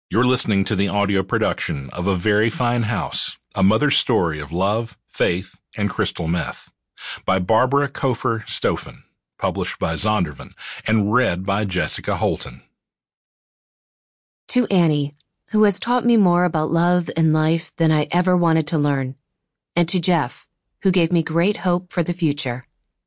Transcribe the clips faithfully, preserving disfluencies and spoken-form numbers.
You're listening to the audio production of A Very Fine House, a mother's story of love, faith, and crystal meth, by Barbara Kofer Stoffen, published by Zondervan, and read by Jessica Holton. To Annie, who has taught me more about love and life than I ever wanted to learn, and to Jeff, who gave me great hope for the future.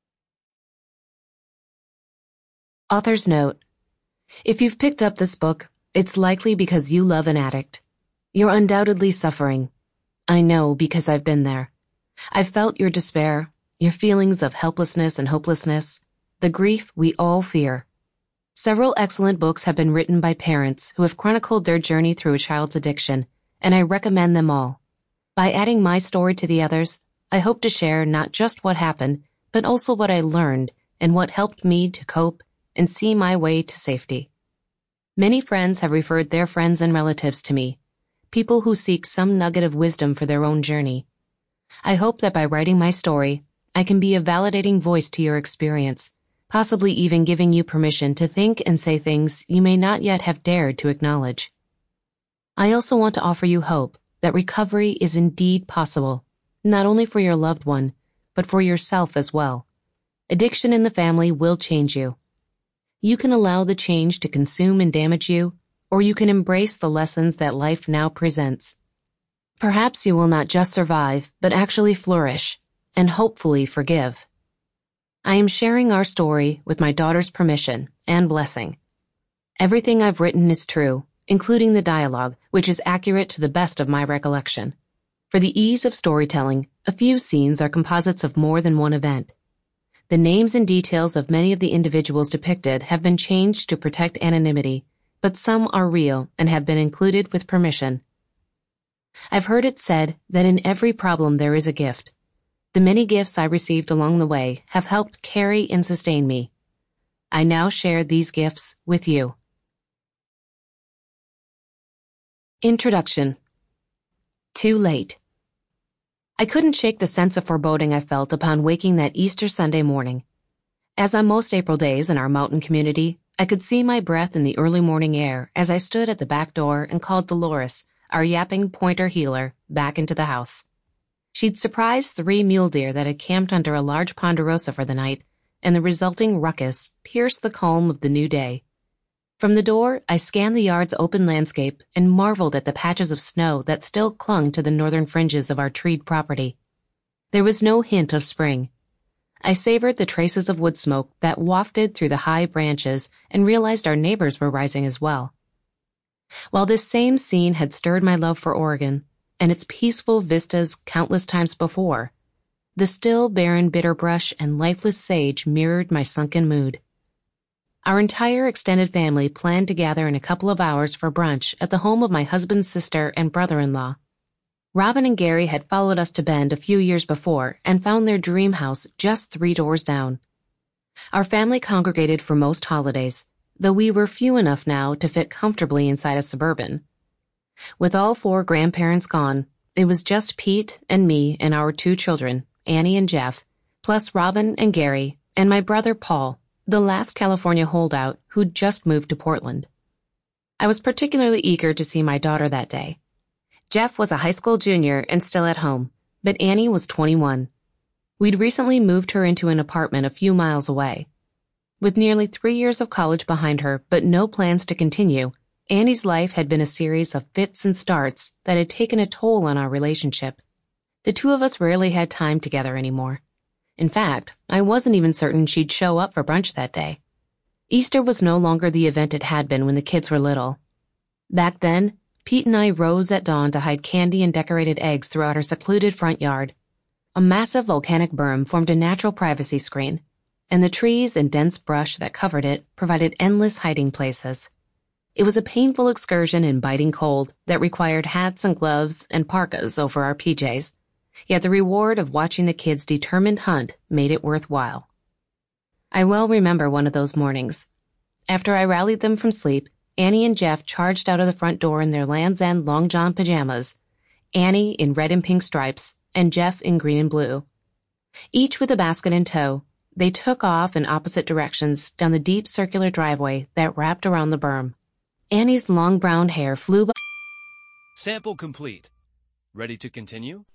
Author's note: if you've picked up this book, it's likely because you love an addict. You're undoubtedly suffering. I know because I've been there. I've felt your despair, your feelings of helplessness and hopelessness, the grief we all fear. Several excellent books have been written by parents who have chronicled their journey through a child's addiction, and I recommend them all. By adding my story to the others, I hope to share not just what happened, but also what I learned and what helped me to cope and see my way to safety. Many friends have referred their friends and relatives to me, people who seek some nugget of wisdom for their own journey. I hope that by writing my story, I can be a validating voice to your experience, possibly even giving you permission to think and say things you may not yet have dared to acknowledge. I also want to offer you hope that recovery is indeed possible, not only for your loved one, but for yourself as well. Addiction in the family will change you. You can allow the change to consume and damage you, or you can embrace the lessons that life now presents. Perhaps you will not just survive, but actually flourish, and hopefully forgive. I am sharing our story with my daughter's permission and blessing. Everything I've written is true, including the dialogue, which is accurate to the best of my recollection. For the ease of storytelling, a few scenes are composites of more than one event. The names and details of many of the individuals depicted have been changed to protect anonymity, but some are real and have been included with permission. I've heard it said that in every problem there is a gift. The many gifts I received along the way have helped carry and sustain me. I now share these gifts with you. Introduction. Too late. I couldn't shake the sense of foreboding I felt upon waking that Easter Sunday morning. As on most April days in our mountain community, I could see my breath in the early morning air as I stood at the back door and called Dolores, our yapping pointer heeler, back into the house. She'd surprised three mule deer that had camped under a large ponderosa for the night, and the resulting ruckus pierced the calm of the new day. From the door, I scanned the yard's open landscape and marveled at the patches of snow that still clung to the northern fringes of our treed property. There was no hint of spring. I savored the traces of wood smoke that wafted through the high branches and realized our neighbors were rising as well. While this same scene had stirred my love for Oregon and its peaceful vistas countless times before, the still, barren bitter brush and lifeless sage mirrored my sunken mood. Our entire extended family planned to gather in a couple of hours for brunch at the home of my husband's sister and brother-in-law. Robin and Gary had followed us to Bend a few years before and found their dream house just three doors down. Our family congregated for most holidays, though we were few enough now to fit comfortably inside a Suburban. With all four grandparents gone, it was just Pete and me and our two children, Annie and Jeff, plus Robin and Gary, and my brother Paul, the last California holdout who'd just moved to Portland. I was particularly eager to see my daughter that day. Jeff was a high school junior and still at home, but Annie was twenty-one. We'd recently moved her into an apartment a few miles away. With nearly three years of college behind her, but no plans to continue, Annie's life had been a series of fits and starts that had taken a toll on our relationship. The two of us rarely had time together anymore. In fact, I wasn't even certain she'd show up for brunch that day. Easter was no longer the event it had been when the kids were little. Back then, Pete and I rose at dawn to hide candy and decorated eggs throughout our secluded front yard. A massive volcanic berm formed a natural privacy screen, and the trees and dense brush that covered it provided endless hiding places. It was a painful excursion in biting cold that required hats and gloves and parkas over our P Js. Yet the reward of watching the kids' determined hunt made it worthwhile. I well remember one of those mornings. After I rallied them from sleep, Annie and Jeff charged out of the front door in their Land's End long john pajamas, Annie in red and pink stripes, and Jeff in green and blue. Each with a basket in tow, they took off in opposite directions down the deep circular driveway that wrapped around the berm. Annie's long brown hair flew by Sample complete. Ready to continue?